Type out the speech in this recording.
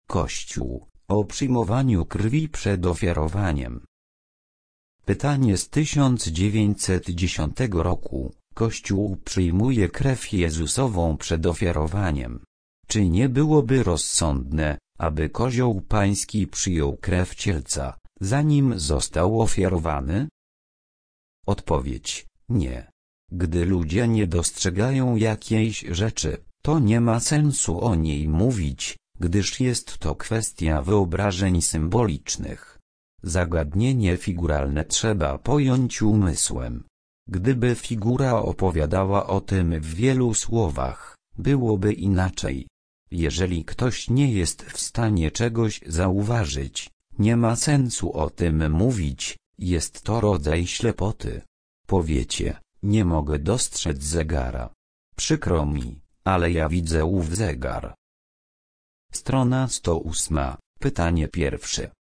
Kościół, o przyjmowaniu krwi przed ofiarowaniem. Pytanie z 1910 roku. Kościół przyjmuje krew Jezusową przed ofiarowaniem. Czy nie byłoby rozsądne, aby Kozioł Pański przyjął krew cielca, zanim został ofiarowany? Odpowiedź: nie. Gdy ludzie nie dostrzegają jakiejś rzeczy, to nie ma sensu o niej mówić, gdyż jest to kwestia wyobrażeń symbolicznych. Zagadnienie figuralne trzeba pojąć umysłem. Gdyby figura opowiadała o tym w wielu słowach, byłoby inaczej. Jeżeli ktoś nie jest w stanie czegoś zauważyć, nie ma sensu o tym mówić, jest to rodzaj ślepoty. Powiecie: nie mogę dostrzec zegara. Przykro mi, ale ja widzę ów zegar. Strona 108, pytanie pierwsze.